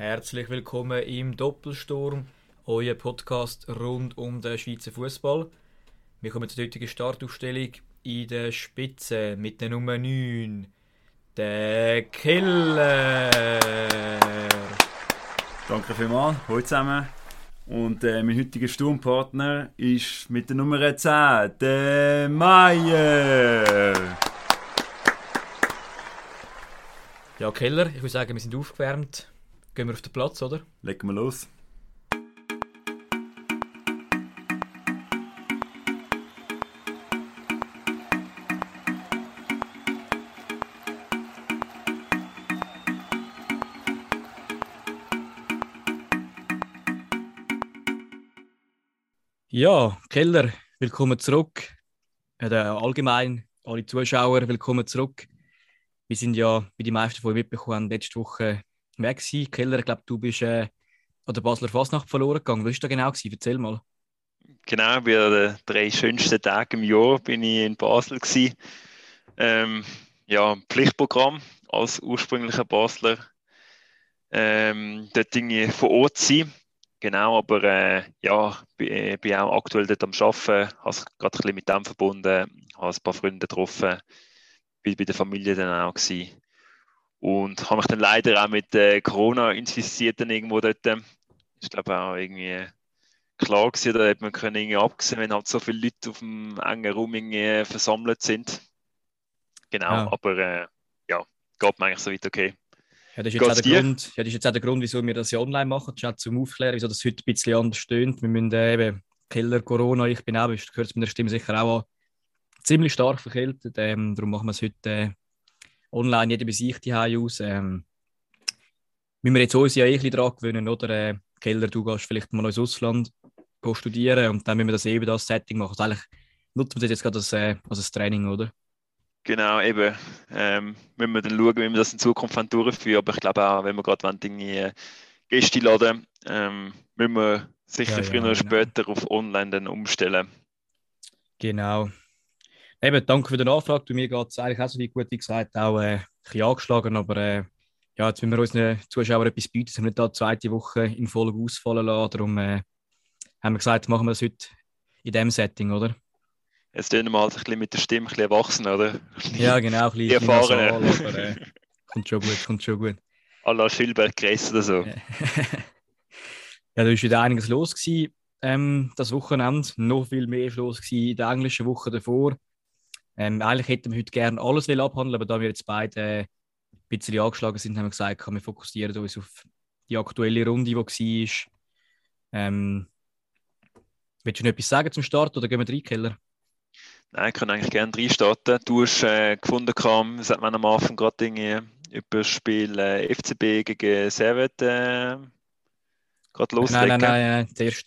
Herzlich willkommen im Doppelsturm, euer Podcast rund um den Schweizer Fußball. Wir kommen zur heutigen Startaufstellung in der Spitze mit der Nummer 9, der Killer. Danke vielmals, hallo zusammen. Und mein heutiger Sturmpartner ist mit der Nummer 10, der Meier. Ja, Keller, ich würde sagen, wir sind aufgewärmt. Gehen wir auf den Platz, oder? Legen wir los. Ja, Keller, willkommen zurück. Allgemein, alle Zuschauer, willkommen zurück. Wir sind ja, wie die meisten von euch mitbekommen haben, letzte Woche weg gewesen. Keller, ich glaube, du bist an der Basler Fasnacht verloren gegangen. Was war da genau gewesen? Erzähl mal. Genau, bei den 3 schönsten Tagen im Jahr bin ich in Basel gewesen. Pflichtprogramm als ursprünglicher Basler. Dort irgendwie vor Ort sein. Genau, aber bin auch aktuell dort am Arbeiten. Habe es gerade ein bisschen mit dem verbunden. Habe ein paar Freunde getroffen. Bin bei der Familie dann auch gewesen. Und habe mich dann leider auch mit Corona infiziert dann irgendwo dort. Ich glaube auch irgendwie klar gewesen, da hätte man können irgendwie abgesehen, wenn halt so viele Leute auf dem engen Raum irgendwie versammelt sind. Genau, Ja. aber geht mir eigentlich so weit okay. Ja, das ist jetzt auch der Grund, wieso wir das ja online machen. Das ist auch zum Aufklären, wieso das heute ein bisschen anders stöhnt. Wir müssen eben Keller, Corona, ich bin auch, du hörst es mit der Stimme sicher auch an, ziemlich stark verkältet. Darum machen wir es heute online, jeder bei sich die Hause aus. Müssen wir jetzt uns ja ein bisschen dran gewöhnen, oder? Keller, du gehst vielleicht mal ins Ausland studieren und dann müssen wir das eben das Setting machen. Also eigentlich nutzen wir das jetzt gerade als ein Training, oder? Genau, eben. Müssen wir dann schauen, wie wir das in Zukunft durchführen. Aber ich glaube auch, wenn wir gerade Dinge Gäste laden, müssen wir sicher früher oder später auf Online dann umstellen. Genau. Eben, danke für die Nachfrage. Bei mir geht es eigentlich auch so wie gut wie gesagt, auch ein bisschen angeschlagen, aber jetzt müssen wir unseren Zuschauern etwas bieten, dass wir nicht da die zweite Woche in Folge ausfallen lassen. Darum haben wir gesagt, machen wir das heute in diesem Setting, oder? Jetzt tun wir halt ein bisschen mit der Stimme ein bisschen erwachsen, oder? Ja, genau, ein bisschen nasal, aber kommt schon gut. À la Schilberg-Gress oder so. Ja, da war wieder einiges los gewesen, das Wochenende. Noch viel mehr los gewesen in der englischen Woche davor. Eigentlich hätten wir heute gerne alles abhandeln, aber da wir jetzt beide ein bisschen angeschlagen sind, haben wir gesagt, wir fokussieren uns auf die aktuelle Runde, die war. Willst du noch etwas sagen zum Start oder gehen wir rein, Keller? Nein, ich kann eigentlich gerne reinstarten. Du hast gefunden, das hat man am Anfang gerade über das Spiel FCB gegen Servet gerade loslegen. Nein. Zuerst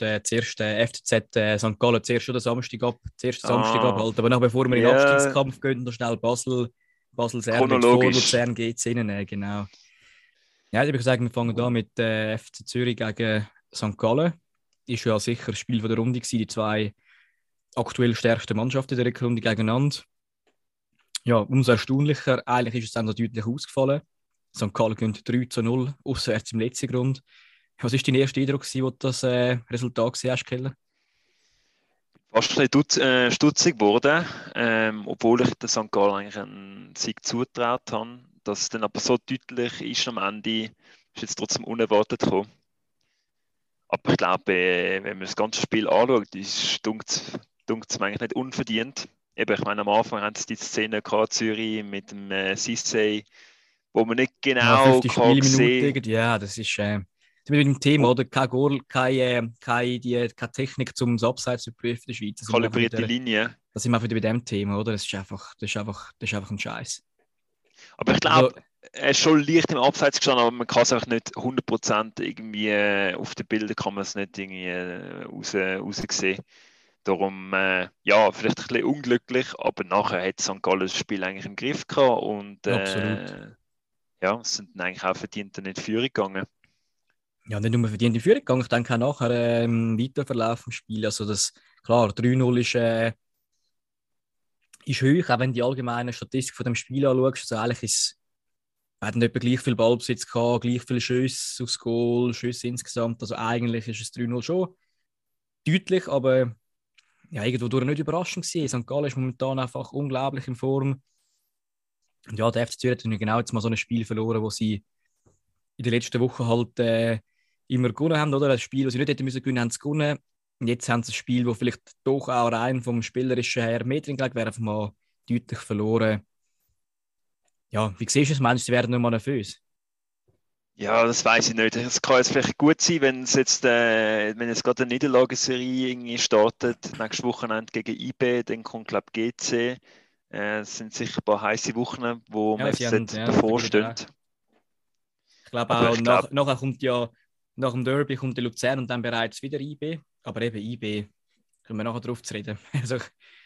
FCZ St. Gallen, zuerst schon Samstag abhalten. Aber bevor wir in den Abstiegskampf gehen, noch schnell Basel Servet vor Luzern geht es rein, genau. Ja, ich würde sagen, wir fangen an mit FC Zürich gegen St. Gallen. Ist ja sicher das Spiel von der Runde gewesen, die zwei aktuell stärksten Mannschaften der Rückrunde gegeneinander. Ja, umso erstaunlicher, eigentlich ist es dann so deutlich ausgefallen. St. Gallen gewinnt 3-0, auswärts im letzten Grund. Was war dein erster Eindruck, wo du das Resultat gesehen hast, Keller? Fast ein bisschen stutzig geworden, obwohl ich den St. Gallen eigentlich einen Sieg zugetraut habe. Dass es dann aber so deutlich ist am Ende, ist jetzt trotzdem unerwartet gekommen. Aber ich glaube, wenn man das ganze Spiel anschaut, dunkt es mir eigentlich nicht unverdient. Eben, ich meine, am Anfang haben sie die Szene gehabt, Zürich mit dem Cissé, wo man nicht genau kann sehen. Ja, das ist mit dem Thema, oder? Kein Goal, keine Technik zum Abseits zu prüfen in der Schweiz. Kalibrierte Linie. Da sind wir wieder bei dem Thema, oder? Das ist einfach ein Scheiß. Aber ich glaube, er ist schon leicht im Abseits gestanden, aber man kann es einfach nicht 100% irgendwie auf den Bildern kann man es nicht irgendwie raussehen. Darum, vielleicht ein bisschen unglücklich, aber nachher hat St. Gallen das Spiel eigentlich im Griff gehabt und es sind dann eigentlich auch verdient in die Führung gegangen. Ja, nicht nur verdient in die Führung gegangen, ich denke auch nachher im Weiterverlauf des Spiels. Also das, klar, 3-0 ist hoch, auch wenn du die allgemeine Statistik von dem Spiel anschaust. Also eigentlich ist Wir hatten etwa gleich viel Ballbesitz gehabt, gleich viele Schüsse aufs Goal, Schüsse insgesamt. Also eigentlich ist es 3-0 schon deutlich, aber ja, irgendwo durch nicht überraschend gewesen. St. Gallen ist momentan einfach unglaublich in Form. Und ja, der FC Zürich hat genau jetzt mal so ein Spiel verloren, wo sie in den letzten Wochen halt immer gewonnen haben, oder? Ein Spiel, das sie nicht hätten müssen gewinnen, haben sie gewonnen. Und jetzt haben sie ein Spiel, das vielleicht doch auch rein vom Spielerischen her mehr drin gelegt wäre, einfach mal deutlich verloren. Ja, wie siehst du es? Meinst du, sie werden nicht mal nervös? Ja, das weiß ich nicht. Es kann jetzt vielleicht gut sein, wenn jetzt gerade eine Niederlagenserie irgendwie startet, nächstes Wochenende gegen IB, dann kommt, glaube ich, GC. Es sind sicher ein paar heiße Wochen, wo Ja, wir jetzt bevorstehen. Ich glaube auch, nachher kommt ja, nach dem Derby kommt der Luzern und dann bereits wieder IB. Aber eben IB, können wir nachher drauf zu reden. Also,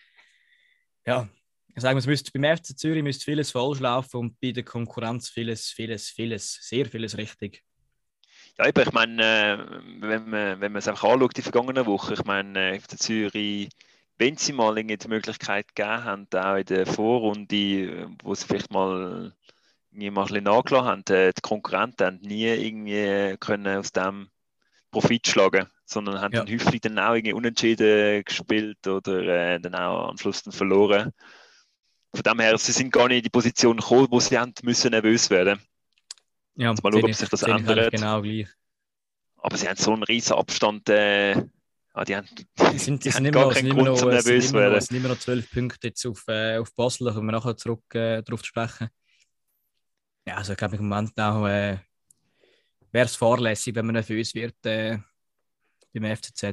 ja, ich sage, beim FC Zürich müsste vieles falsch laufen und bei der Konkurrenz vieles, sehr vieles richtig. Ja, eben, ich meine, wenn man es einfach anschaut, die vergangenen Wochen, ich meine, FC Zürich, wenn sie mal die Möglichkeit gegeben haben, auch in der Vorrunde, wo sie vielleicht mal ein bisschen nachgelassen haben, die Konkurrenten haben nie irgendwie können aus dem Profit schlagen, sondern haben dann häufig dann auch irgendwie unentschieden gespielt oder dann auch am Schluss dann verloren. Von dem her, sie sind gar nicht in die Position gekommen, wo sie haben müssen nervös werden. Ja, mal schauen, ob sich das ändert. Genau gleich. Aber sie haben so einen riesen Abstand. Die sind gar keinen Grund zum nervös werden. Es sind immer noch 12 Punkte jetzt auf Basel, da kommen wir nachher zurück darauf zu sprechen. Ja, also ich glaube im Moment auch wäre es fahrlässig, wenn man nervös wird beim FCZ.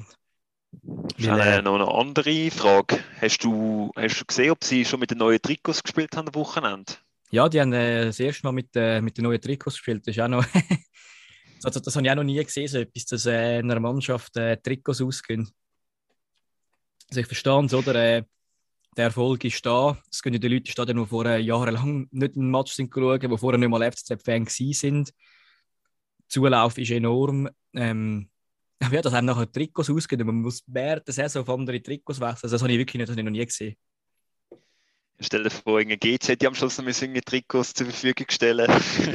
Noch eine andere Frage. Hast du gesehen, ob sie schon mit den neuen Trikots gespielt haben am Wochenende? Ja, die haben das erste Mal mit den neuen Trikots gespielt. Das ist auch noch das habe ich auch noch nie gesehen, so etwas, dass in einer Mannschaft Trikots ausgehen. Also ich verstehe es, oder? Der Erfolg ist da. Es gehen ja die Leute in Stadion, die vorher jahrelang nicht einen Match sind schauen, die vorher nicht mal FCZ-Fan waren. Der Zulauf ist enorm. Ja, dass einem nachher Trikots ausgehen und man muss während der Saison auf andere Trikots wechseln. Das habe ich wirklich noch nie gesehen. Stell dir vor, GC hätte am Schluss noch Trikots zur Verfügung stellen.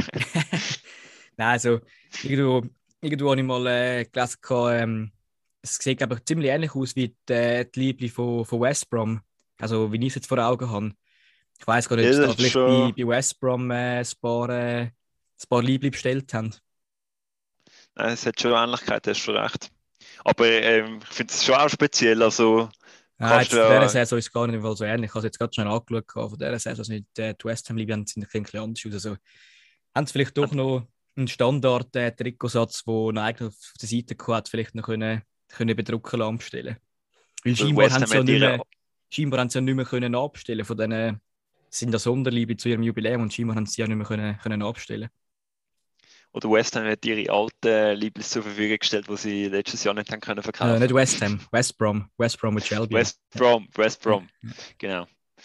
Nein, also irgendwo habe ich mal gelesen, es sieht glaube ich, ziemlich ähnlich aus wie die Liebli von West Brom. Also wie ich es jetzt vor Augen habe. Ich weiss gar nicht, ob sie da vielleicht bei West Brom ein paar Liebli bestellt haben. Nein, es hat schon Ähnlichkeit, hast du recht. Aber ich finde es schon auch speziell. Also, nein, von dieser Saison ist es gar nicht so ähnlich. Ich habe es jetzt gerade schon angeschaut. Von dieser Saison sind die West Ham Liebli sind ein bisschen anders aus. Also, haben sie vielleicht doch noch einen Standard-Trikotsatz, der eigentlich auf der Seite hat, vielleicht noch können bedrucken lassen bestellen. Weil scheinbar haben sie ja nicht mehr können abstellen von denen sind das Sonderliebe zu ihrem Jubiläum und scheinbar haben sie ja nicht mehr können abstellen. Oder West Ham hat ihre alten Lieblis zur Verfügung gestellt, die sie letztes Jahr nicht haben können verkaufen. Nicht West Ham, West Brom mit Shelby. West Brom, genau.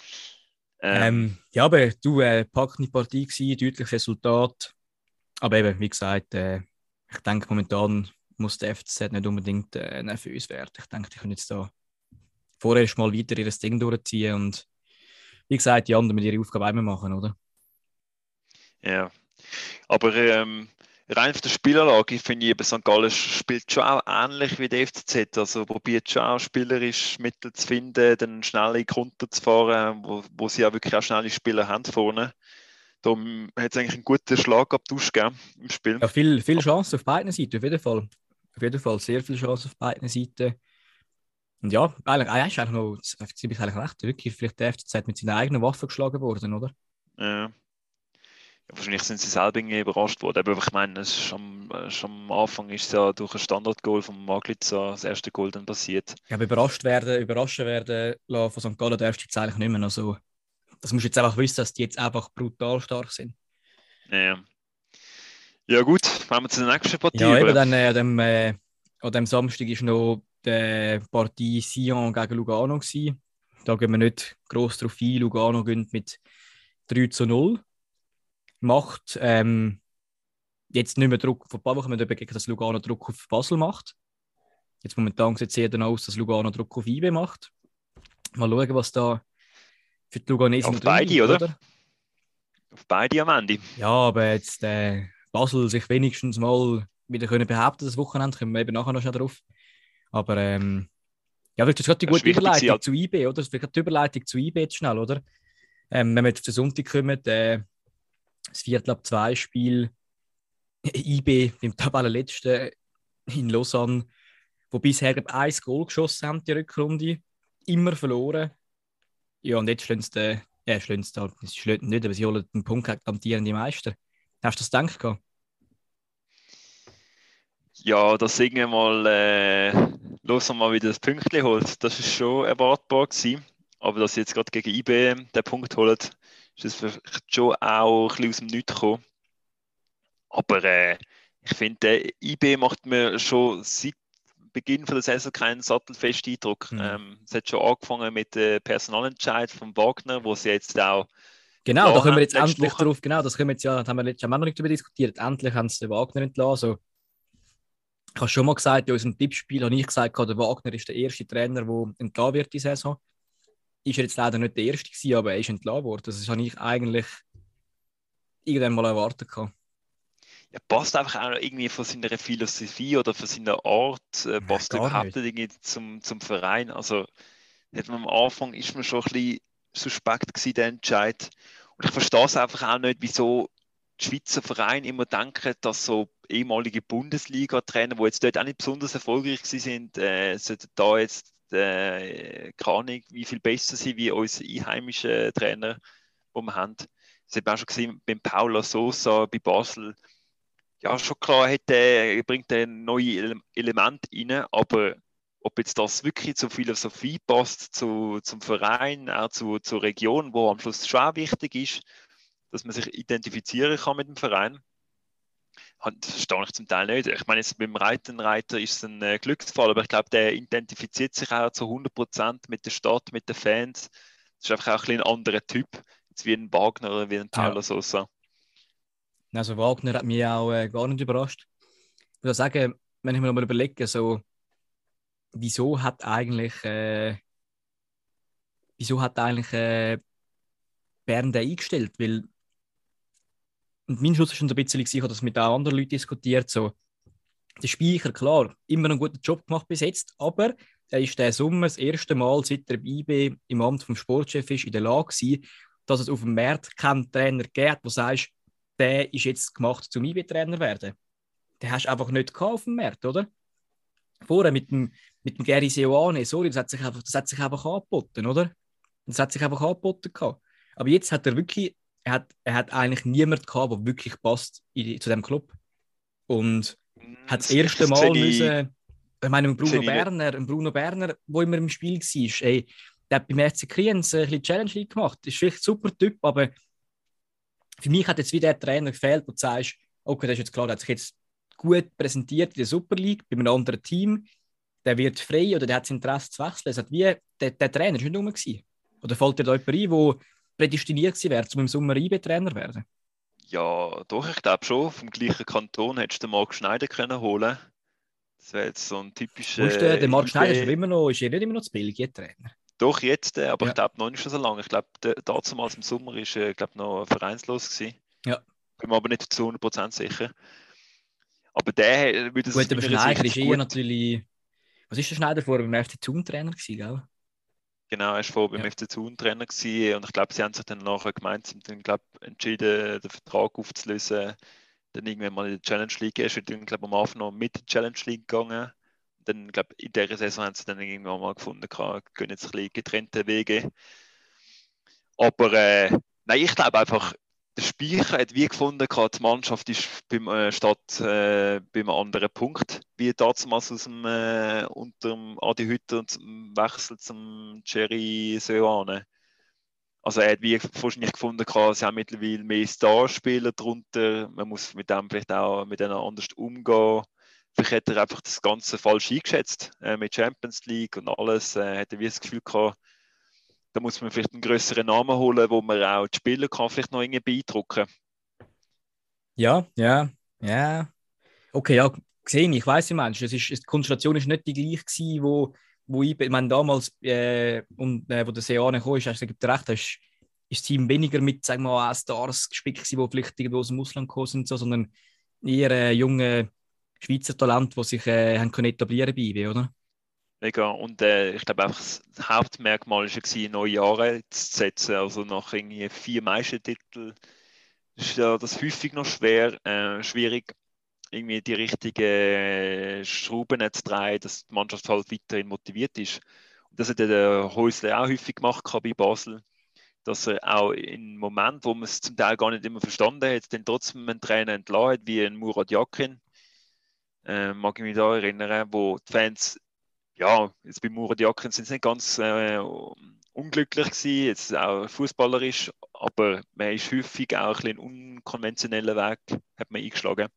Ja, aber du, packende Partie gewesen, deutliches Resultat. Aber eben, wie gesagt, ich denke, momentan muss der FCZ nicht unbedingt nervös werden. Ich denke, die können jetzt da vorerst mal weiter ihr Ding durchziehen und wie gesagt, die anderen mit ihrer Aufgabe einmal machen, oder? Ja, aber rein von der Spielanlage finde ich, eben St. Gallen spielt schon auch ähnlich wie der FCZ. Also probiert schon auch spielerisch Mittel zu finden, dann schnell in die Konter zu fahren, wo sie ja wirklich auch schnelle Spieler haben vorne. Da hat es eigentlich einen guten Schlagabtausch gegeben im Spiel. Ja, viel Chance auf beiden Seiten, auf jeden Fall. Auf jeden Fall sehr viel Chance auf beiden Seiten. Und ja, eigentlich ist eigentlich noch ziemlich recht. Wirklich vielleicht der FCZ mit seinen eigenen Waffen geschlagen worden, oder? Ja. Wahrscheinlich sind sie selber irgendwie überrascht worden. Aber ich meine, schon am Anfang ist es ja durch ein Standardgoal von Maglitza das erste Goal dann passiert. Ja, aber überraschen werden von St. Gallen darfst du jetzt eigentlich nicht mehr. Also, das musst du jetzt einfach wissen, dass die jetzt einfach brutal stark sind. Ja gut, fahren wir zu der nächsten Partie. Ja, eben dann an dem Samstag war noch die Partie Sion gegen Lugano gewesen. Da gehen wir nicht gross drauf ein. Lugano gewinnt mit 3-0. Macht jetzt nicht mehr Druck vor ein paar Wochen, wir haben gegen das Lugano Druck auf Basel macht. Jetzt momentan sieht es eher danach aus, dass Lugano Druck auf IB macht. Mal schauen, was da für die Luganesen auf beide, oder? auf beide am Ende. Ja, aber jetzt Basel sich wenigstens mal wieder können behaupten, das Wochenende, kommen wir eben nachher noch schnell drauf. Aber ja, das ist gerade die gute Überleitung zu IB, oder? Das ist gerade die Überleitung zu IB jetzt schnell, oder? Wenn wir jetzt auf den Sonntag kommen, das 2:15 Spiel IB beim Tabellenletzten in Lausanne, wo bisher glaub, 1 Goal geschossen haben, die Rückrunde, immer verloren. Ja, und jetzt schlagen sie nicht, aber sie holen den Punkt gegen amtierende Meister. Hast du das gedacht? Ja, dass irgendwann mal Lausanne mal wieder das Pünktchen holt, das ist schon erwartbar gewesen. Aber dass sie jetzt gerade gegen IB den Punkt holen, ist das vielleicht schon auch ein bisschen aus dem Nichts gekommen. Aber ich finde, der IB macht mir schon seit Beginn von der Saison keinen sattelfesten Eindruck. Es hat schon angefangen mit dem Personalentscheid von Wagner, wo sie jetzt auch... Genau, da können wir jetzt endlich drauf, genau, das haben wir letztes Jahr noch nicht darüber diskutiert. Endlich haben sie den Wagner entlassen. Also, ich habe schon mal gesagt, in unserem Tippspiel habe ich gesagt, der Wagner ist der erste Trainer, der entlassen wird die Saison. Ist er jetzt leider nicht der erste gewesen, aber er ist entlassen worden. Das habe ich eigentlich irgendwann mal erwartet. Ja, passt einfach auch irgendwie von seiner Philosophie oder von seiner Art, passt überhaupt nicht irgendwie zum Verein. Also am Anfang ist mir schon ein bisschen suspekt gewesen, der Entscheid. Und ich verstehe es einfach auch nicht, wieso die Schweizer Vereine immer denken, dass so ehemalige Bundesliga-Trainer, die jetzt dort auch nicht besonders erfolgreich sind, sollten da jetzt keine Ahnung, wie viel besser sind wie unsere einheimischen Trainer, die wir haben. Das hat man auch schon gesehen beim Paulo Sousa bei Basel. Ja, schon klar, bringt er neue Elemente rein, aber ob jetzt das wirklich zur Philosophie passt, zum Verein, auch zur Region, wo am Schluss schon wichtig ist, dass man sich identifizieren kann mit dem Verein, das verstehe ich zum Teil nicht. Ich meine, jetzt beim Reiter ist es ein Glücksfall, aber ich glaube, der identifiziert sich auch zu 100% mit der Stadt, mit den Fans. Das ist einfach auch ein anderer Typ, jetzt wie ein Wagner oder wie ein Paulo Sousa. Also Wagner hat mich auch gar nicht überrascht. Ich würde sagen, wenn ich mir mal überlege, so, wieso hat eigentlich Bern den eingestellt? Weil und mein Schluss war schon so ein bisschen, ich habe das mit auch anderen Leuten diskutiert, so, der Speicher, klar, immer einen guten Job gemacht bis jetzt, aber er ist diesen Sommer das erste Mal, seit er bei IB im Amt vom Sportchef ist, in der Lage gewesen, dass es auf dem Markt keinen Trainer gibt, der sagt, der ist jetzt gemacht, zum IB-Trainer werden. Den hast du einfach nicht auf dem Markt, oder? Vorher mit dem Gary Seoane, sorry, das hat sich einfach angeboten, oder? Das hat sich einfach angeboten gehabt. Aber jetzt hat er wirklich, er hat eigentlich niemanden gehabt, der wirklich passt zu diesem Club. Und hat das erste Mal müssen, ich meine, ein Bruno Berner, der immer im Spiel war, ey, der hat beim FC Kriens ein bisschen Challenge League gemacht. Das ist vielleicht ein super Typ, aber für mich hat jetzt wieder der Trainer gefehlt, wo du sagst, okay, das ist jetzt klar, der hat sich jetzt gut präsentiert in der Super League bei einem anderen Team, der wird frei oder der hat das Interesse zu wechseln. Es hat wie, der Trainer war nicht rum gewesen. Oder fällt dir da jemand ein, der prädestiniert gewesen wäre, um im Sommer IB-Trainer zu werden? Ja, doch, ich glaube schon. Vom gleichen Kanton hättest du den Marc Schneider können holen. Das wäre jetzt so ein typischer. Wo ist der Marc Schneider? Ist er nicht immer noch zu Belgien-Trainer? Doch, jetzt, aber ja. Ich glaube noch nicht schon so lange. Ich glaube, damals im Sommer war er noch vereinslos gewesen. Ja. Bin mir aber nicht zu 100% sicher. Aber der würde es gut, aber Schneider ist eher natürlich. Was ist der Schneider vorher beim FC Thun Trainer gewesen, gell? Genau, er war vorher beim FC Thun Trainer gewesen, und ich glaube, sie haben sich dann nachher gemeinsam entschieden, den Vertrag aufzulösen. Dann irgendwann mal in der Challenge League. Er ist dann, glaube ich, am Anfang noch mit der Challenge League gegangen. Dann, glaube in dieser Saison haben sie dann irgendwann mal gefunden, gehen jetzt ein bisschen getrennte Wege. Aber nein, ich glaube einfach, der Speicher hat wie gefunden, die Mannschaft ist beim einem anderen Punkt, wie damals unter dem Adi Hütter und zum Wechsel zum Jerry Seoane. Also er hat wie wahrscheinlich gefunden, sie haben mittlerweile mehr Starspieler darunter, man muss mit dem vielleicht auch mit denen anders umgehen. Vielleicht hat er einfach das Ganze falsch eingeschätzt, mit Champions League und alles, hat er wie das Gefühl gehabt, da muss man vielleicht einen grösseren Namen holen, wo man auch die Spieler kann vielleicht noch irgendwie beeindrucken. Ja. Okay, ja, gesehen, ich weiss, wie du meinst. Die Konstellation war nicht die gleiche gewesen, wo ich meine, damals, wo der Seoane kam, hast du recht, ist das Team weniger mit, sagen wir mal, Stars gespickt gewesen, die vielleicht irgendwo aus dem Ausland gekommen sind, so, sondern eher junge Schweizer Talente, die sich haben können etablieren bei IB, oder? Mega. Und ich glaube einfach, das Hauptmerkmal war, neue Jahre zu setzen. Also nach irgendwie 4 Meistertiteln ist ja das häufig noch schwierig, irgendwie die richtigen Schrauben zu drehen, dass die Mannschaft halt weiterhin motiviert ist. Und das hat der Häusler auch häufig gemacht bei Basel, dass er auch in Momenten, wo man es zum Teil gar nicht immer verstanden hat, dann trotzdem einen Trainer entlassen hat, wie ein Murat Yakin. Mag ich mich da erinnern, wo die Fans, ja, jetzt bei Murat Yakin sind sie nicht ganz unglücklich gewesen, jetzt auch fußballerisch, aber man ist häufig auch ein bisschen einen unkonventionellen Weg hat man eingeschlagen,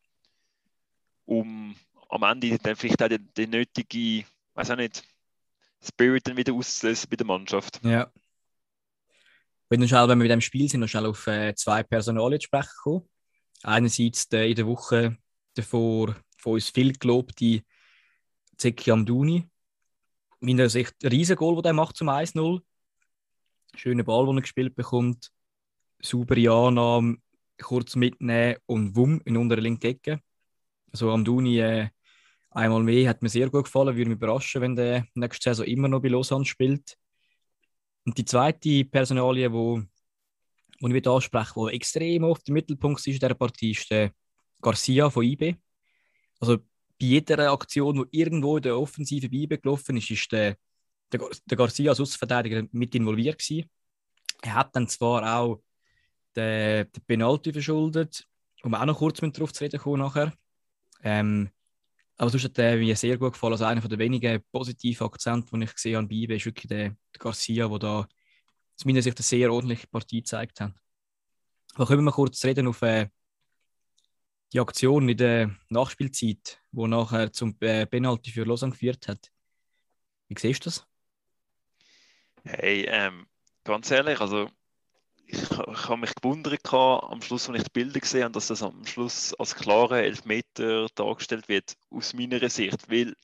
um am Ende dann vielleicht auch den nötigen, weiß auch nicht, Spirit dann wieder auszulösen bei der Mannschaft. Ja. Wenn wir mit dem Spiel sind, noch schnell auf 2 Personalien zu sprechen kommen. Einerseits in der Woche davor von uns viel gelobte Zeki Amdouni. Meiner Sicht ein Riesengoal, das er macht zum 1-0. Schöner Ball, den er gespielt bekommt. Saubere Annahme, kurz mitnehmen und wumm in unter der linken Ecke. Also Amdouni einmal mehr hat mir sehr gut gefallen. Würde mich überraschen, wenn der nächste Saison immer noch bei Lausanne spielt. Und die zweite Personalie, die ich anspreche, die extrem oft im Mittelpunkt ist in dieser Partie, ist der Garcia von IB. Also bei jeder Aktion, die irgendwo in der Offensive bei IB gelaufen ist, ist der Garcia als Außenverteidiger mit involviert gewesen. Er hat dann zwar auch den Penalty verschuldet, wo wir auch noch kurz darauf zu reden kommen nachher. Aber sonst hat er mir sehr gut gefallen. Also einer der wenigen positiven Akzente, die ich gesehen habe bei IB, ist wirklich der Garcia, der da aus meiner Sicht eine sehr ordentliche Partie gezeigt hat. Aber können wir mal kurz reden auf die Aktion in der Nachspielzeit, die nachher zum Penalty für Lausanne geführt hat. Wie siehst du das? Hey, ganz ehrlich, also ich habe mich gewundert am Schluss, als ich die Bilder gesehen habe, dass das am Schluss als klare Elfmeter dargestellt wird, aus meiner Sicht, weil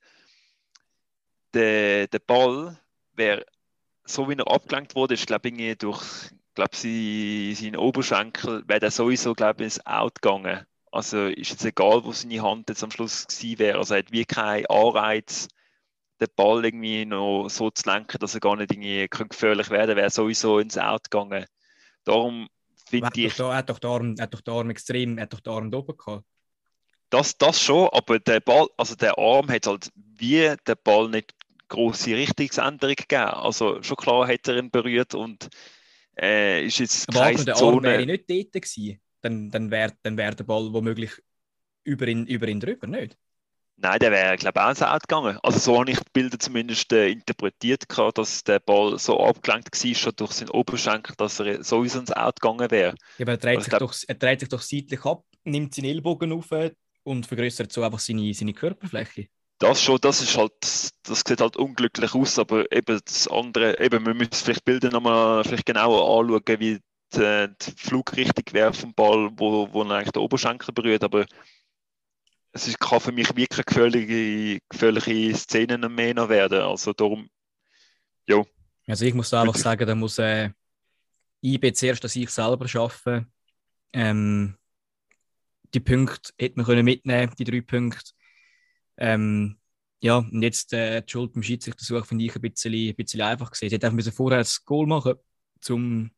der Ball wäre, so wie er abgelenkt wurde, ist glaube ich durch seinen Oberschenkel, wäre der sowieso glaube ich ins Out gegangen. Also ist jetzt egal, wo seine Hand jetzt am Schluss gewesen wäre. Also er hat wie keinen Anreiz, den Ball irgendwie noch so zu lenken, dass er gar nicht irgendwie gefährlich werden wäre sowieso ins Out gegangen. Darum finde ich... Er hat doch den Arm extrem, er hat doch den Arm oben gehabt. Das schon, aber der Ball, also der Arm hat halt wie der Ball nicht grosse Richtungsänderung gegeben. Also schon klar hat er ihn berührt und ist jetzt aber keine der Zone... Arm wäre nicht dort gewesen, dann wär der Ball womöglich über ihn drüber, nicht? Nein, der wäre, glaube ich, auch ins Out gegangen. Also so habe ich die Bilder zumindest interpretiert, dass der Ball so abgelenkt war, schon durch seinen Oberschenkel, dass er sowieso ins Out gegangen wäre. Ja, aber er dreht sich doch seitlich ab, nimmt seinen Ellbogen auf und vergrößert so einfach seine Körperfläche. Das schon, das sieht halt unglücklich aus, aber eben das andere, eben, wir müssen vielleicht Bilder nochmal vielleicht genauer anschauen, wie die Flugrichtung wäre vom Ball, wo eigentlich der Oberschenkel berührt, aber kann für mich wirklich gefährliche Szenen mehr noch werden, also darum, ja. Also ich muss da einfach sagen, da muss IB zuerst an sich selber arbeiten. Die Punkte hätte man können mitnehmen, die 3 Punkte. Ja, und jetzt die Schuld beim Schiedsrichter finde ich ein bisschen einfach gesehen. Sie hätte einfach vorher das Goal machen zum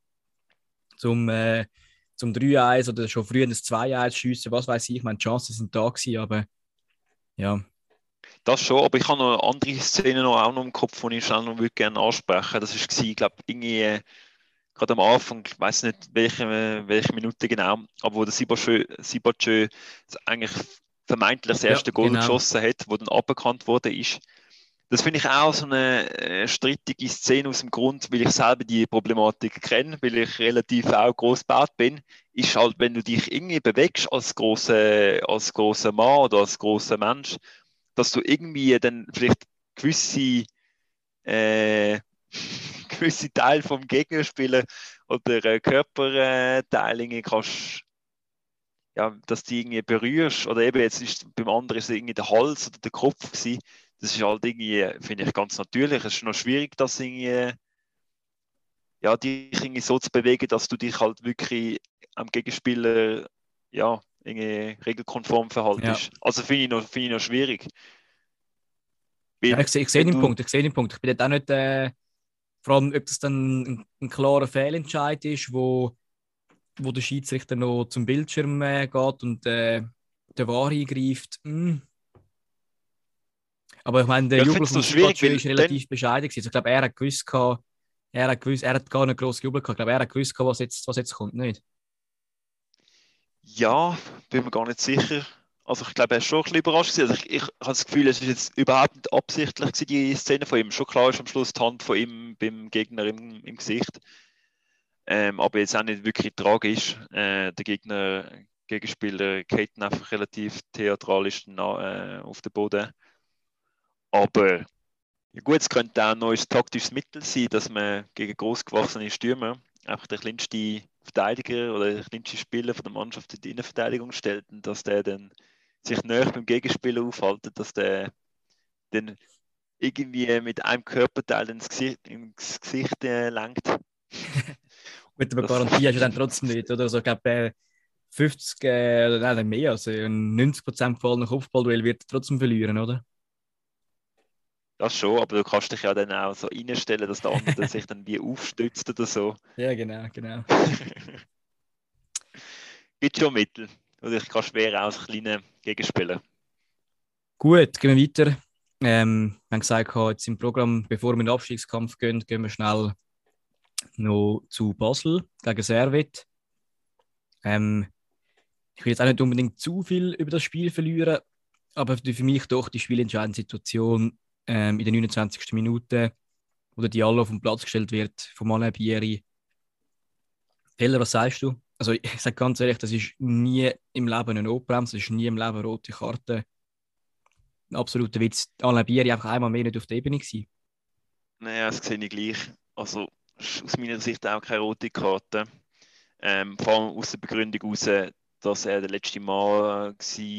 3-1 oder schon früher das 2-1 schiessen, was weiß ich. Meine Chancen sind da gewesen, aber ja. Das schon, aber ich habe noch andere Szenen auch noch im Kopf, die ich schnell noch gerne ansprechen würde. Das war, ich glaube, irgendwie gerade am Anfang, ich weiß nicht, welche Minute genau, aber wo der Sibachö eigentlich vermeintlich das erste Goal geschossen hat, wo dann aberkannt wurde ist. Das finde ich auch so eine strittige Szene aus dem Grund, weil ich selber die Problematik kenne, weil ich relativ auch gross gebaut bin, ist halt, wenn du dich irgendwie bewegst als grosser Mann oder als grosser Mensch, dass du irgendwie dann vielleicht gewisse Teile vom Gegenspieler oder Körperteile kannst, ja, dass die irgendwie berührst, oder eben jetzt ist beim anderen ist es irgendwie der Hals oder der Kopf gewesen. Das ist halt irgendwie, finde ich, ganz natürlich. Es ist noch schwierig, das irgendwie ja, dich irgendwie so zu bewegen, dass du dich halt wirklich am Gegenspieler ja, irgendwie regelkonform verhaltest. Ja. Also finde ich noch schwierig. Ja, Weil, ich sehe wenn den du, Punkt. Ich sehe den Punkt. Ich bin jetzt auch nicht, vor allem, ob das dann ein klarer Fehlentscheid ist, wo der Schiedsrichter noch zum Bildschirm geht und der VAR eingreift. Aber ich meine, der ja, ich Jubel finde es von so schwierig, Subacu weil ist dann, relativ bescheiden gewesen. Also, ich glaube, er hat gar nicht gross gejubelt gehabt. Ich glaube, er hat gewusst, was jetzt kommt, nicht? ja, bin mir gar nicht sicher. Also ich glaube, er ist schon ein bisschen überrascht gewesen. Also ich habe das Gefühl, es ist jetzt überhaupt nicht absichtlich gewesen, die Szene von ihm. Schon klar ist am Schluss die Hand von ihm beim Gegner im Gesicht. Aber jetzt auch nicht wirklich tragisch. Der Gegenspieler geht einfach relativ theatralisch auf den Boden. Aber ja gut, es könnte auch ein neues taktisches Mittel sein, dass man gegen großgewachsene Stürmer einfach den kleinsten Verteidiger oder den kleinsten Spieler von der Mannschaft in die Innenverteidigung stellt und dass der dann sich näher beim Gegenspieler aufhaltet, dass der dann irgendwie mit einem Körperteil ins Gesicht lenkt. Mit der Das, Garantie hast du dann trotzdem nicht, oder? Also, ich glaube, 50, oder nein, mehr, also 90% von allen Kopfballduell wird er trotzdem verlieren, oder? das schon, aber du kannst dich ja dann auch so einstellen, dass der andere sich dann wie aufstützt oder so. Ja, genau, genau. Gibt schon Mittel. Und ich kann schwer aus kleinen Gegenspieler. Gut, gehen wir weiter. Wir haben gesagt, jetzt im Programm, bevor wir in den Abstiegskampf gehen, gehen wir schnell noch zu Basel gegen Servet. Ich will jetzt auch nicht unbedingt zu viel über das Spiel verlieren, aber für mich doch die spielentscheidende Situation in der 29. Minute, wo der Diallo auf den Platz gestellt wird von Alain Bieri. Heller, was sagst du? Also ich sage ganz ehrlich, das ist nie im Leben eine Notbremse, das ist nie im Leben eine rote Karte. Ein absoluter Witz. Alain Bieri einfach einmal mehr nicht auf der Ebene gewesen. Naja, das sehe ich gleich. Also aus meiner Sicht auch keine rote Karte. Vor allem aus der Begründung heraus, dass er der letzte Mal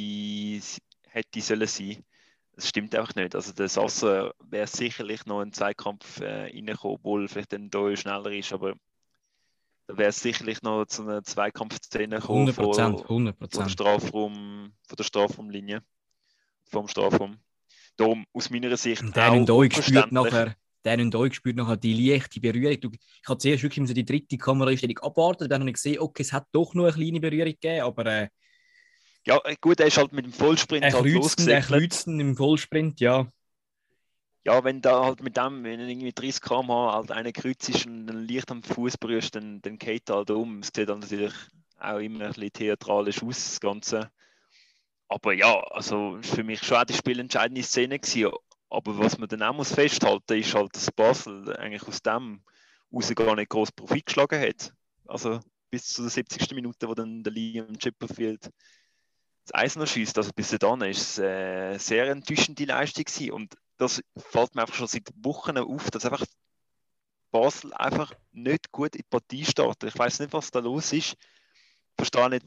hätte sollen sein. Das stimmt einfach nicht. Also der Sasser wäre sicherlich noch in den Zweikampf reingekommen, obwohl vielleicht dann da schneller ist, aber da wäre es sicherlich noch zu einer Zweikampfszene gekommen 100%, von 100%. von der Strafraumlinie, vom Strafraum. Darum aus meiner Sicht Und der auch in euch spürt unverständlich. nachher die leichte Berührung. Ich habe zuerst wirklich die dritte Kameraeinstellung abwarten, dann habe ich gesehen, okay, es hat doch noch eine kleine Berührung gegeben, aber Ja, gut, er ist halt mit dem Vollsprint halt er losgesegelt. kreuzt im Vollsprint, ja. Ja, wenn da halt mit dem, wenn irgendwie 30 km/h halt eine Kreuz ist und dann leicht am Fuß berührst, dann geht halt um. Es sieht dann natürlich auch immer ein bisschen theatralisch aus, das Ganze. Aber ja, also für mich schon auch die spielentscheidende Szene gewesen. Aber was man dann auch muss festhalten, ist halt, dass Basel eigentlich aus dem raus gar nicht groß Profit geschlagen hat. Also bis zu der 70. Minute, wo dann der Liam Chipperfield das Eis noch schießt. Also bis dahin ist es sehr enttäuschende Leistung gewesen. Und das fällt mir einfach schon seit Wochen auf, dass einfach Basel einfach nicht gut in die Partie startet. Ich weiß nicht, was da los ist. Ich verstehe nicht,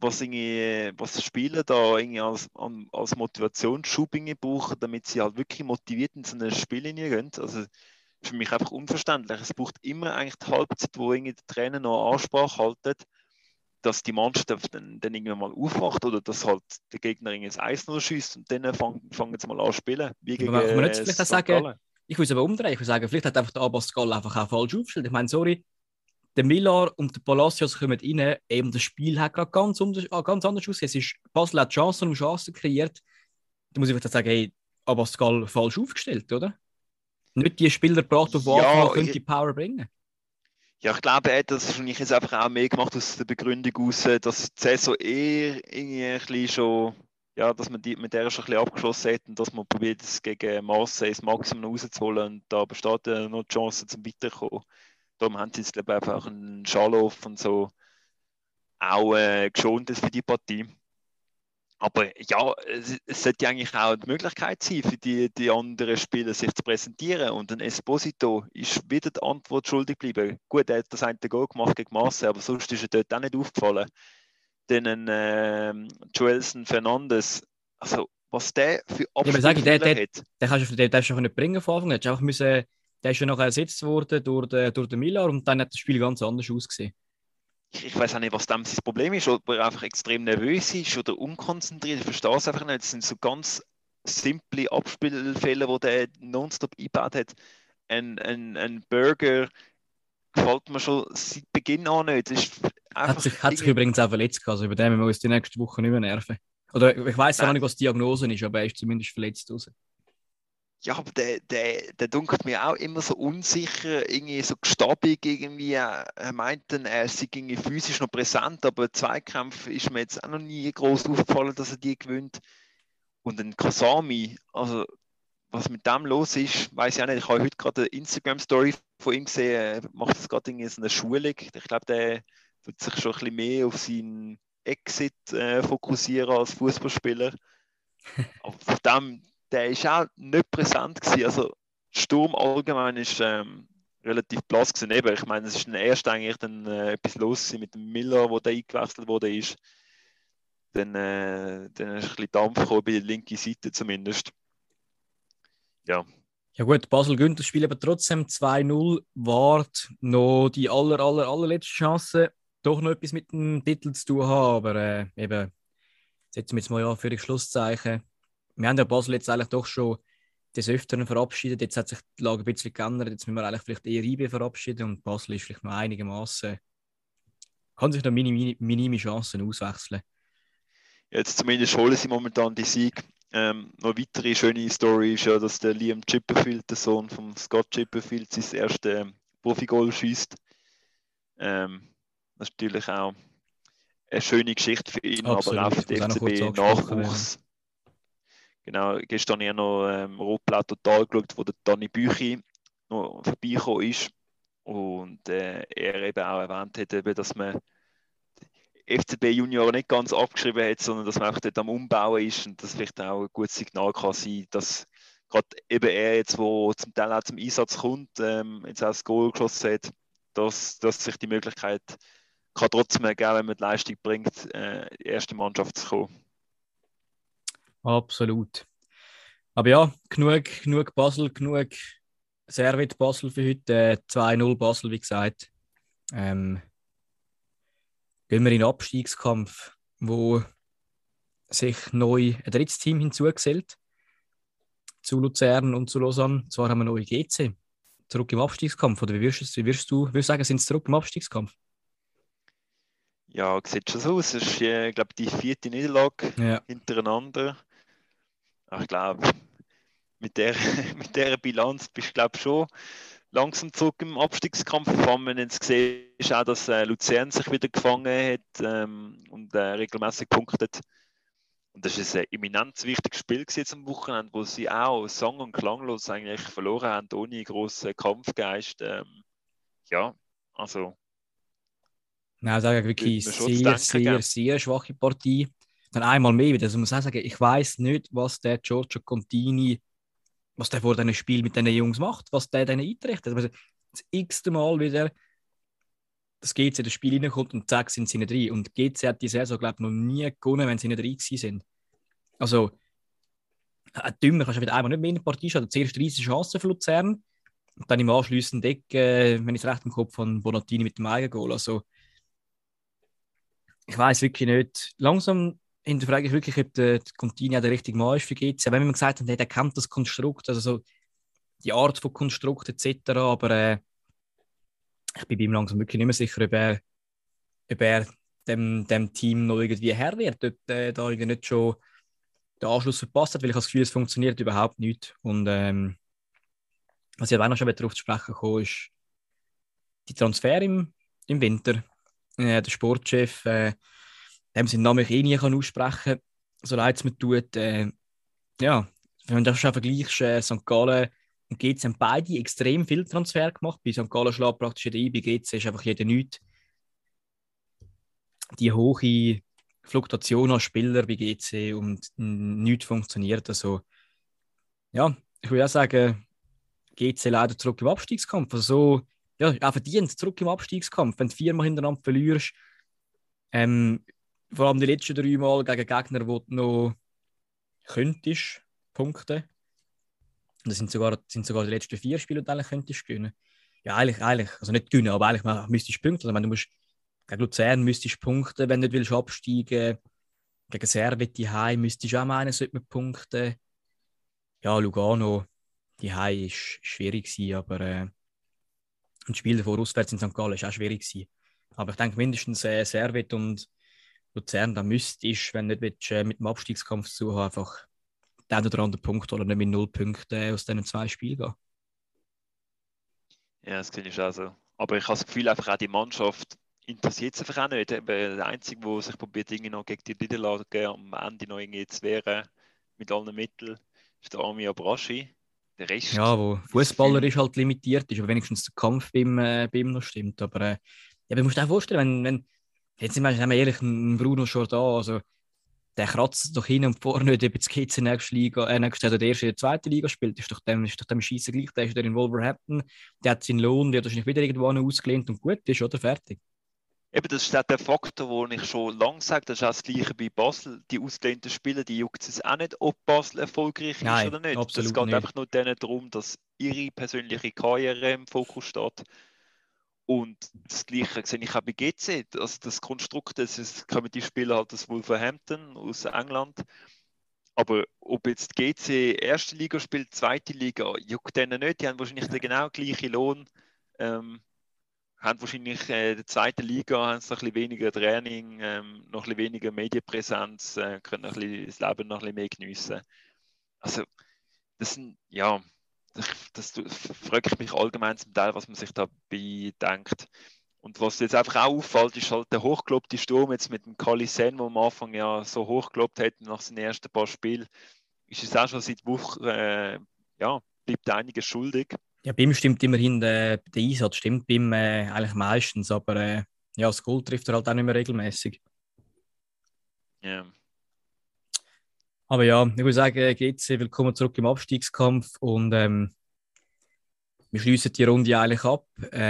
was die Spieler da irgendwie als Motivationsschub brauchen, damit sie halt wirklich motiviert in so ein Spiel hineingehen. Also für mich einfach unverständlich. Es braucht immer eigentlich die Halbzeit, wo irgendwie der Trainer noch Ansprache haltet, dass die Mannschaft dann irgendwann mal aufwacht oder dass halt der Gegner irgendwie das Eis noch schießt und dann fangen sie mal an zu spielen. Wie gegen Aber kann man nicht vielleicht auch St. sagen, Gallen. ich will es aber umdrehen, ich will sagen, vielleicht hat einfach der Abascal einfach auch falsch aufgestellt. Ich meine, sorry, der Millar und der Palacios kommen rein, eben das Spiel hat gerade ganz anders ausgesehen. Basel hat Chancen um Chancen kreiert. Da muss ich vielleicht sagen, hey, Abascal falsch aufgestellt, oder? Nicht die Spieler gebracht, die von Anfang an können die Power bringen. Ja, ich glaube, er hat das wahrscheinlich jetzt einfach auch mehr gemacht aus der Begründung heraus, dass die Saison eher irgendwie ein bisschen schon, ja, dass man mit der schon ein bisschen abgeschlossen hat und dass man probiert, es gegen Marseille das Maximum rauszuholen und da besteht noch die Chance zum Weiterkommen. Darum haben sie jetzt, glaube ich, einfach einen Schaloff und so auch geschont für die Partie. Aber ja, es sollte eigentlich auch die Möglichkeit sein, für die anderen Spieler sich zu präsentieren. Und ein Esposito ist wieder die Antwort schuldig geblieben. Gut, er hat das eine Goal gemacht gegen Marseille, aber sonst ist er dort auch nicht aufgefallen. Dann Joelson Fernandes, also was der für Abschlussfehler hat. Den darfst du nicht bringen von Anfang an. Der ist ja nachher ersetzt worden durch den Millar und dann hat das Spiel ganz anders ausgesehen. Ich weiß auch nicht, was dem sein Problem ist, ob er einfach extrem nervös ist oder unkonzentriert. Ich verstehe es einfach nicht. Es sind so ganz simple Abspielfälle, die der nonstop eingebaut hat. Ein Burger gefällt mir schon seit Beginn an nicht. Hat sich übrigens auch verletzt, also über den müssen wir uns die nächste Woche nicht mehr nerven. Oder ich weiss auch nicht, was die Diagnose ist, aber er ist zumindest verletzt raus. Ja, aber der dunkelt mir auch immer so unsicher, irgendwie so gestabig irgendwie. Er meint dann, er sei irgendwie physisch noch präsent, aber Zweikampf ist mir jetzt auch noch nie groß aufgefallen, dass er die gewinnt. Und ein Kasami, also was mit dem los ist, weiß ich auch nicht. Ich habe heute gerade eine Instagram-Story von ihm gesehen, er macht das gerade in so einer Schulung. Ich glaube, der wird sich schon ein bisschen mehr auf seinen Exit fokussieren als Fußballspieler. Aber von dem, der ist auch nicht präsent gewesen. Also Sturm allgemein ist relativ blass gewesen. Eben, ich meine, es ist erst eigentlich dann etwas los mit dem Miller, der eingewechselt wurde ist. Dann ist ein bisschen Dampf gekommen, bei der linken Seite zumindest. Ja. Ja gut, Basel gewinnt das Spiel aber trotzdem 2-0. Wart noch die allerletzte Chance, doch noch etwas mit dem Titel zu tun haben. Aber eben, setzen wir jetzt mal für die Schlusszeichen. Wir haben ja Basel jetzt eigentlich doch schon des Öfteren verabschiedet. Jetzt hat sich die Lage ein bisschen geändert. Jetzt müssen wir eigentlich vielleicht eher IB verabschieden und Basel ist vielleicht noch einigermaßen, kann sich noch minime Chancen auswechseln. Jetzt zumindest holen sie momentan die Sieg. Noch eine weitere schöne Story ist ja, dass der Liam Chipperfield, der Sohn von Scott Chipperfield, sein erstes Profi-Goal schießt. Das ist natürlich auch eine schöne Geschichte für ihn, absolut, aber auch für den FCB-Nachwuchs. Genau, gestern habe ich noch Rotblau total geschaut, wo der Dani Büchi noch vorbeigekommen ist. Und er eben auch erwähnt hat, dass man FCB Junior nicht ganz abgeschrieben hat, sondern dass man einfach dort am Umbauen ist und das vielleicht auch ein gutes Signal kann sein, dass gerade eben er jetzt, wo zum Teil auch zum Einsatz kommt, jetzt auch das Goal geschossen hat, dass sich die Möglichkeit kann trotzdem ergeben, wenn man die Leistung bringt, in die erste Mannschaft zu kommen. Absolut. Aber ja, genug Basel, genug Servet Basel für heute. 2-0 Basel, wie gesagt. Gehen wir in den Abstiegskampf, wo sich neu ein drittes Team hinzugesellt. Zu Luzern und zu Lausanne. Zwar haben wir neue GC zurück im Abstiegskampf. Oder wie würdest du sagen, sind sie zurück im Abstiegskampf? Ja, sieht schon so aus. Es ist, glaube ich, die 4. Niederlage hintereinander. Ich glaube, mit der Bilanz bist du, glaube ich, schon langsam zurück im Abstiegskampf. Vor allem, wenn du jetzt siehst, auch, dass Luzern sich wieder gefangen hat und regelmäßig punktet. Und das ist ein eminent wichtiges Spiel jetzt am Wochenende, wo sie auch sang- und klanglos eigentlich verloren haben, ohne grossen Kampfgeist. Ja, also. Nein, sage ich wirklich sehr schwache Partie. Dann einmal mehr wieder. Also ich muss auch sagen, ich weiss nicht, was der Giorgio Contini, was der vor diesem Spiel mit diesen Jungs macht, was der denen eintrichtet. Also das x-te Mal wieder das GC in das Spiel reinkommt und zack, sind sie nicht drin. Und GC hat die Saison, glaube ich, noch nie gewonnen, wenn sie nicht drin sind. Also, dümmer kannst du wieder einmal nicht mehr in der Partie schauen. Zuerst 30 Chancen für Luzern und dann im anschliessenden Deck, wenn ich es recht im Kopf von Bonatini mit dem Eigengoal. Also, ich weiss wirklich nicht. Langsam hinterfrage ich wirklich, ob der Contini auch der richtige Mann ist für GC. Wenn wir gesagt haben, der kennt das Konstrukt, also so die Art von Konstrukt etc., aber ich bin bei ihm langsam wirklich nicht mehr sicher, ob er dem Team noch irgendwie Herr wird, ob da irgendwie nicht schon den Anschluss verpasst hat, weil ich habe das Gefühl, es funktioniert überhaupt nicht. Und was ich auch noch schon darauf zu sprechen komme, ist die Transfer im Winter. Der Sportchef, dem seinen Namen ich nie aussprechen kann, so leid es mir tut. Ja, wenn du schon vergleichst, St. Gallen und GC haben beide extrem viel Transfer gemacht. Bei St. Gallen schlägt praktisch jeder ein, bei GC ist einfach jeder nichts. Die hohe Fluktuation an Spielern bei GC und nichts funktioniert. Also, ja, ich würde auch sagen, GC leider zurück im Abstiegskampf. Also so, ja, auch verdient zurück im Abstiegskampf. Wenn du 4-mal hintereinander verlierst, vor allem die letzten 3 Mal gegen Gegner, wo du noch könntest punkten. Das sind sogar die letzten 4 Spiele, die du eigentlich könntest gewinnen. Ja, eigentlich, also nicht gewinnen, aber eigentlich müsstest du punkten. Also, wenn du musst, gegen Luzern müsstest du punkten, wenn du nicht willst absteigen. Gegen Servet die Heim müsstest du auch meinen, sollte man punkten. Ja, Lugano, die Heim ist schwierig gewesen, aber ein Spiel davor auswärts in St. Gallen ist auch schwierig gewesen. Aber ich denke, mindestens Servet und Luzern, da müsstest, wenn du nicht willst, mit dem Abstiegskampf zu haben, einfach den oder anderen Punkt oder nicht mit 0 Punkten aus diesen 2 Spielen gehen. Ja, das finde ich auch so. Aber ich habe das Gefühl, einfach auch die Mannschaft interessiert sich einfach auch nicht. Eben der Einzige, der sich probiert, irgendwie noch gegen die Niederlage am Ende noch irgendwie zu wehren, mit allen Mitteln, ist der Ami Abrashi. Der Rest. Ja, wo Fußballer ist halt limitiert, ist aber wenigstens der Kampf bei ihm noch stimmt. Aber ja, du musst dir auch vorstellen, wenn jetzt sind wir ehrlich, ein Bruno Jordan, also der kratzt doch hin und vorne nicht, ob jetzt Kids in der nächsten Liga, nächste der erste in der zweiten Liga spielt, ist doch dem Scheisse gleich. Der ist der in Wolverhampton, der hat seinen Lohn, der hat wahrscheinlich wieder irgendwo ausgelehnt und gut ist, oder? Fertig. Eben, das ist auch der Faktor, den ich schon lange sage, das ist auch das Gleiche bei Basel. Die ausgelehnten Spieler, die juckt es auch nicht, ob Basel erfolgreich ist oder nicht. Absolut das geht nicht. einfach nur denen darum, dass ihre persönliche Karriere im Fokus steht. Und das Gleiche sehe ich auch bei GC. Also das Konstrukt, das kommen die Spieler halt aus Wolverhampton, aus England. Aber ob jetzt GC erste Liga spielt, zweite Liga, juckt denen nicht. Die haben wahrscheinlich den genau gleichen Lohn. Haben wahrscheinlich in der zweiten Liga haben sie noch ein bisschen weniger Training, noch ein bisschen weniger Medienpräsenz, können ein bisschen das Leben noch ein bisschen mehr geniessen. Also, das sind, ja, das frage ich mich allgemein zum Teil, was man sich dabei denkt. Und was jetzt einfach auch auffällt, ist halt der hochgelobte Sturm jetzt mit dem Kalisen, der am Anfang ja so hochgelobt hat nach seinen ersten paar Spielen, ist es auch schon seit Wochen, ja, bleibt einiges schuldig. Ja, bei ihm stimmt immerhin, der Einsatz stimmt bei ihm eigentlich meistens, aber ja, das Goal trifft er halt auch nicht mehr regelmäßig. Ja. Aber ja, ich würde sagen, GC, willkommen zurück im Abstiegskampf und wir schließen die Runde eigentlich ab.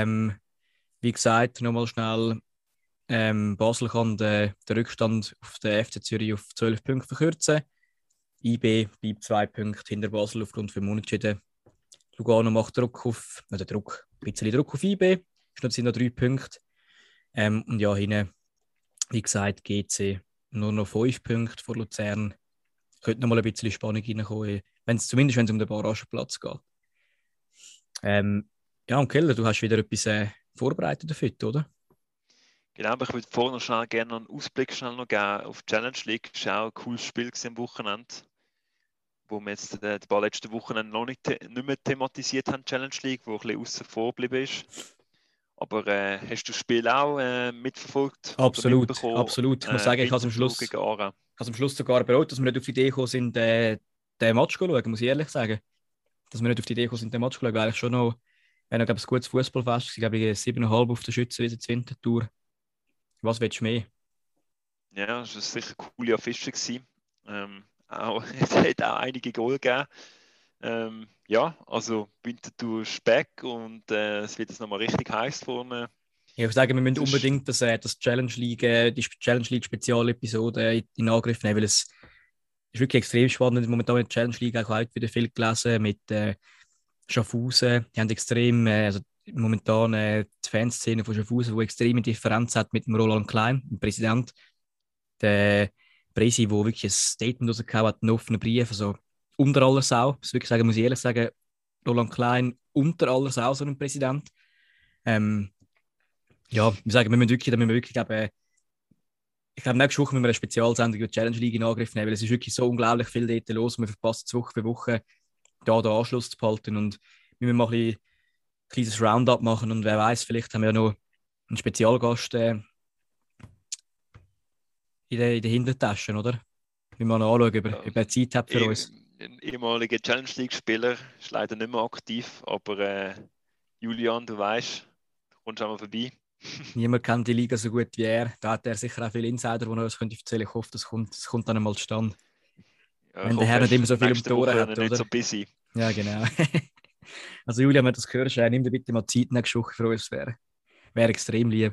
Wie gesagt, nochmal schnell, Basel kann den Rückstand auf den FC Zürich auf 12 Punkte verkürzen. IB bleibt 2 Punkte hinter Basel aufgrund von Unentschieden. Lugano macht ein bisschen Druck auf IB, es sind noch 3 Punkte. Und ja, hinten, wie gesagt, GC nur noch 5 Punkte vor Luzern. Könnte noch mal ein bisschen Spannung reinkommen, zumindest wenn es um den Barrageplatz geht. Ja, und Keller, du hast wieder etwas vorbereitet dafür, oder? Genau, aber ich würde vorher noch schnell gerne einen Ausblick noch geben auf die Challenge League. Es war auch ein cooles Spiel am Wochenende, wo wir jetzt die paar letzten Wochen noch nicht mehr thematisiert haben, Challenge League, wo ein bisschen außen vor geblieben ist. Aber hast du das Spiel auch mitverfolgt? Absolut. Ich muss sagen, ich habe am Schluss sogar bereut, dass wir nicht auf die Idee gekommen sind, den Match zu schauen, muss ich ehrlich sagen. Dass wir nicht auf die Idee gekommen sind, den Match zu schauen, weil eigentlich schon noch, wenn ein gutes Fußballfest, ich glaube, 7,5 auf der Schützenwiese zur Winterthur. Was willst du mehr? Ja, das war sicher eine coole Affische. Es hat auch einige Goal gegeben. Ja, also Winterthur ist back und es wird jetzt nochmal richtig heiß vorne. Ich würde sagen, wir müssen unbedingt die Challenge League Spezialepisode in Angriff nehmen, weil es ist wirklich extrem spannend. Momentan in der Challenge League auch heute wieder viel gelesen mit Schaffhausen. Die haben extrem, also momentan die Fanszene von Schaffhausen, die extreme Differenz hat mit dem Roland Klein, dem Präsident. Der Presi, der wirklich ein Statement rausgehauen hat, einen offenen Brief, also unter aller Sau. Muss ich ehrlich sagen, Roland Klein unter aller Sau, so ein Präsident. Ja, wir müssen wirklich ich glaube, nächste Woche müssen wir eine Spezialsendung über die Challenge League in Angriff nehmen, weil es ist wirklich so unglaublich viel dort los. Wir verpassen es Woche für Woche, da den Anschluss zu behalten. Und wir müssen mal ein kleines Roundup machen. Und wer weiß, vielleicht haben wir ja noch einen Spezialgast in der Hintertasche, oder? Wir müssen mal anschauen, ob er Zeit hat für uns. Ein ehemaliger Challenge League-Spieler, ist leider nicht mehr aktiv, aber Julian, du weißt, du kommst auch mal vorbei. Niemand kennt die Liga so gut wie er. Da hat er sicher auch viele Insider, die er uns erzählen könnte. Ich hoffe, das kommt dann einmal zustande. Ja, wenn der Herr nicht immer so viel um die Ohren hat, nicht oder? So busy. Ja, genau. Also Julian, wenn du das hörst, nimm dir bitte mal Zeit nächste Woche für uns. Wäre extrem lieb.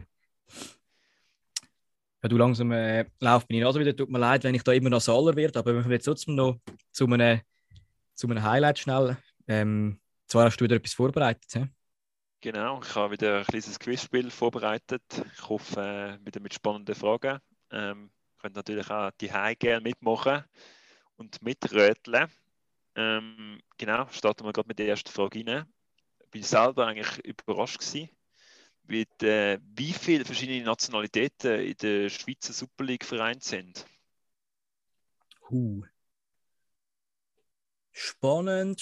Ja, du langsam laufst meine Nase wieder. Tut mir leid, wenn ich da immer noch Saler werde, aber wir kommen jetzt trotzdem noch zu einem Highlight schnell Zwar hast du wieder etwas vorbereitet, he? Genau, ich habe wieder ein kleines Quizspiel vorbereitet. Ich hoffe, wieder mit spannenden Fragen. Könnt natürlich auch die gerne mitmachen und mitröteln. Genau, starten wir gerade mit der ersten Frage rein. Ich bin selber eigentlich überrascht gewesen, wie viele verschiedene Nationalitäten in der Schweizer Super League vereint sind. Spannend.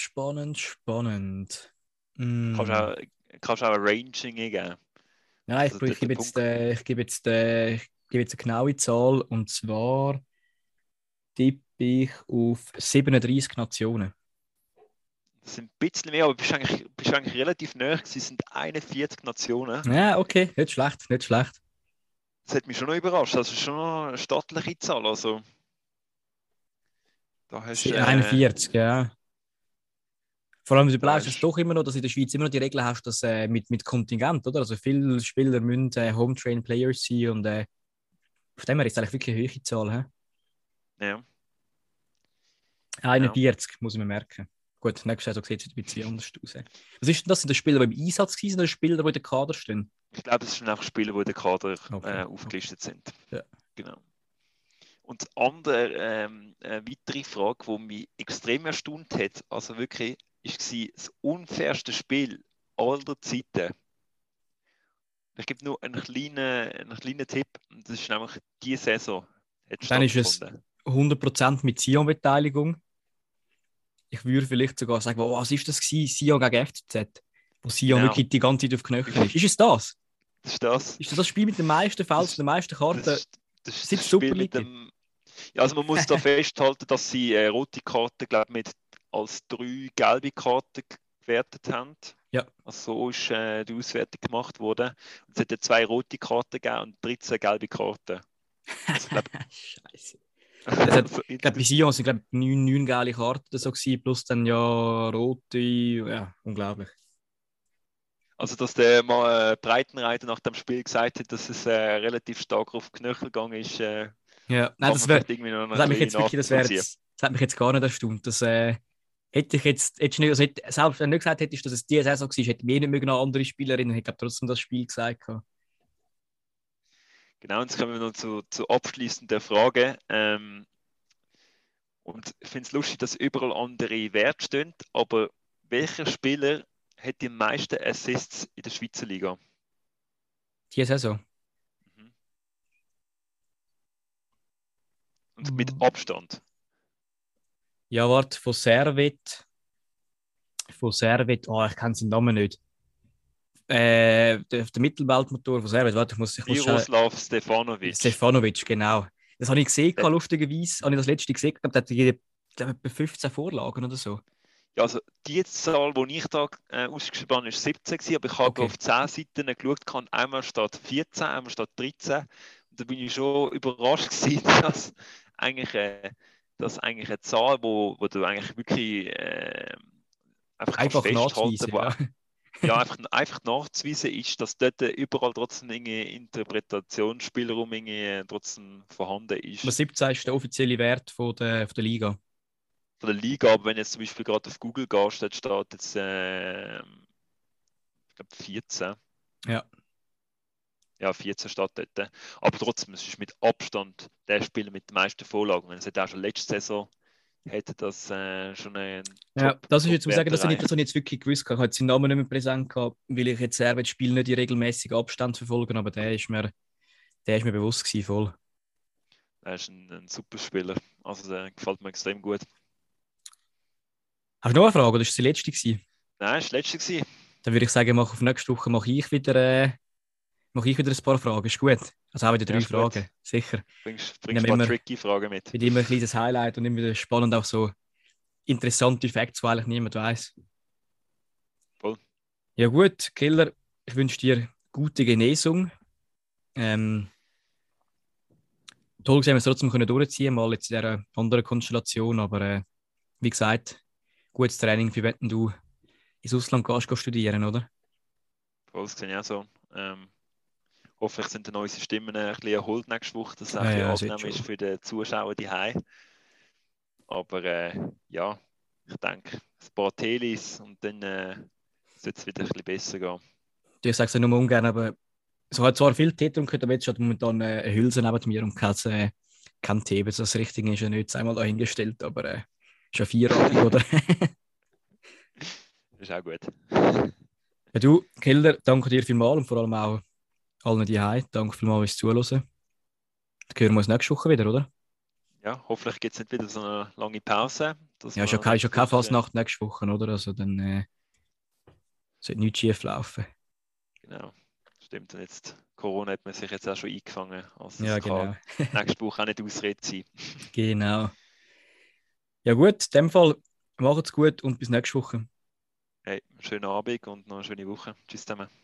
Kannst du auch ein Ranging geben? Nein, Also ich gebe jetzt eine genaue Zahl, und zwar tippe ich auf 37 Nationen. Das sind ein bisschen mehr, aber bist eigentlich relativ nahe. Es sind 41 Nationen. Ja, okay, nicht schlecht. Das hat mich schon noch überrascht. Das ist schon noch eine stattliche Zahl. Also, da hast 41, ja. Vor allem, du bleibst es hast... doch immer noch, dass du in der Schweiz immer noch die Regel hast, dass mit Kontingent, oder? Also viele Spieler müssen Home-Train-Players sein, und auf dem her ist es eigentlich wirklich eine hohe Zahl. He? Ja. 41, muss ich mir merken. Gut, nächstes Jahr sieht es ein bisschen anders aus. Was ist denn das? Sind das Spieler, die im Einsatz waren, oder Spieler, die in der Kader stehen? Ich glaube, es sind auch Spieler, die in der Kader aufgelistet sind. Ja. Genau. Und die andere, weitere Frage, die mich extrem erstaunt hat, also wirklich, war das unfairste Spiel aller Zeiten. Ich gebe nur einen kleinen Tipp, und das ist nämlich diese Saison. Dann ist es 100% mit Sion-Beteiligung. Ich würde vielleicht sogar sagen, was ist das gewesen? Sion gegen FCZ, wo Sion wirklich die ganze Zeit auf Knöchel ist. Ist es das? Das ist das. Ist das Spiel mit den meisten Fouls, den meisten Karten? Das ist das Spiel mit dem... Ja, also man muss da festhalten, dass sie rote Karten, glaube ich, als 3 gelbe Karten gewertet haben. Ja. Also so ist die Auswertung gemacht worden. Und es hat ja 2 rote Karten gegeben und 13 gelbe Karten. Also, Scheiße. Ich glaube, bei Sion sind 9 gelbe Karten so gewesen, plus dann ja rote. Ja, unglaublich. Also, dass der Breitenreiter nach dem Spiel gesagt hat, dass es relativ stark auf Knöchel gegangen ist. Ja, nein, das hat mich jetzt gar nicht erstaunt. Das hätte ich jetzt nicht, also selbst wenn du nicht gesagt hättest, dass es diese Saison war, hätte ich mir nicht noch andere Spielerinnen, hätte trotzdem das Spiel gesagt. Genau, jetzt kommen wir noch zur abschließenden Frage. Und ich finde es lustig, dass überall andere Werte stehen, aber welcher Spieler hat die meisten Assists in der Schweizer Liga? Diese Saison? Und mit Abstand? Ja, warte, von Servet, ich kenne seinen Namen nicht. Der Mittelweltmotor von Servet, warte, ich muss Miroslav Stefanovic. Stefanovic, genau. Das habe ich gesehen, lustigerweise. Habe ich das letzte gesehen, ich glaube, der hat etwa 15 Vorlagen oder so. Ja, also die Zahl, die ich da ausgeschrieben habe, war 17 gewesen, aber ich habe auf 10 Seiten geschaut, einmal steht 14, einmal steht 13. Und da bin ich schon überrascht gewesen, dass eigentlich eine Zahl, wo du eigentlich wirklich einfach nachzuweisen, ja, einfach nachzuweisen ist, dass dort überall trotzdem eine Interpretationsspielraum trotzdem vorhanden ist. Aber 17 ist der offizielle Wert von der Liga. Von der Liga, aber wenn du jetzt zum Beispiel gerade auf Google gehst, dort steht jetzt, ich glaube 14. Ja. Ja, 14 steht dort. Aber trotzdem, es ist mit Abstand der Spieler mit den meisten Vorlagen. Es hat auch schon letzte Saison hätte das schon ein ja, das ist jetzt, muss ich sagen, das habe ich jetzt wirklich gewusst. Ich hatte seinen Namen nicht mehr präsent gehabt, weil ich jetzt das Spiel nicht in regelmäßigen Abstand verfolge, aber der ist mir bewusst gewesen, voll. Er ist ein super Spieler. Also der gefällt mir extrem gut. Hast du noch eine Frage, oder war es die letzte gewesen? Nein, das war die letzte. Dann würde ich sagen, auf nächste Woche mache ich wieder ein paar Fragen. Ist gut? Also auch wieder 3 Fragen, gut. Sicher. Bringst ein paar tricky Fragen mit. Mit immer ein kleines Highlight und immer wieder spannend, auch so interessante Facts, die eigentlich niemand weiß. Voll. Ja gut, Killer, ich wünsche dir gute Genesung. Toll gesehen, wir es trotzdem durchziehen, mal jetzt in dieser anderen Konstellation, aber wie gesagt, gutes Training, für wenn du ins Ausland gehst studieren, oder? Voll, das sehe ich auch so. Hoffentlich sind dann unsere Stimmen ein bisschen erholt nächste Woche, dass es ein bisschen angenehm ist für die Zuschauer daheim. Aber ja, ich denke, paar Telis und dann sollte es wieder ein bisschen besser gehen. Ich sage es ja nur ungern, aber es hat zwar viel Tee getrunken, aber jetzt hat momentan eine Hülse neben mir und kein Tee. Das Richtige ist ja nicht zweimal dahingestellt, aber schon 4 Abend, oder? Das ist auch gut. Ja, du, Kelder, danke dir vielmals und vor allem auch allen die Hause. Danke vielmals fürs Zuhören. Dann hören wir uns nächste Woche wieder, oder? Ja, hoffentlich gibt es nicht wieder so eine lange Pause. Ja, schon keine Fasnacht nächste Woche, oder? Also dann sollte nichts schief laufen. Genau, stimmt. Und jetzt Corona hat man sich jetzt auch schon eingefangen. Also ja, es genau. kann nächste Woche auch nicht Ausrede sein. Genau. Ja gut, in dem Fall macht's gut und bis nächste Woche. Hey, schönen Abend und noch eine schöne Woche. Tschüss zusammen.